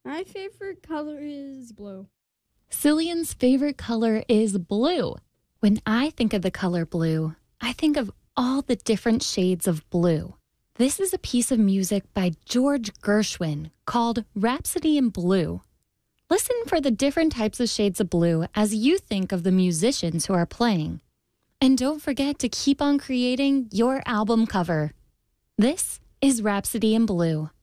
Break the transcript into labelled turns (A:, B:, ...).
A: My favorite color is blue.
B: Cillian's favorite color is blue. When I think of the color blue, I think of all the different shades of blue. This is a piece of music by George Gershwin called Rhapsody in Blue. Listen for the different types of shades of blue as you think of the musicians who are playing. And don't forget to keep on creating your album cover. This is Rhapsody in Blue.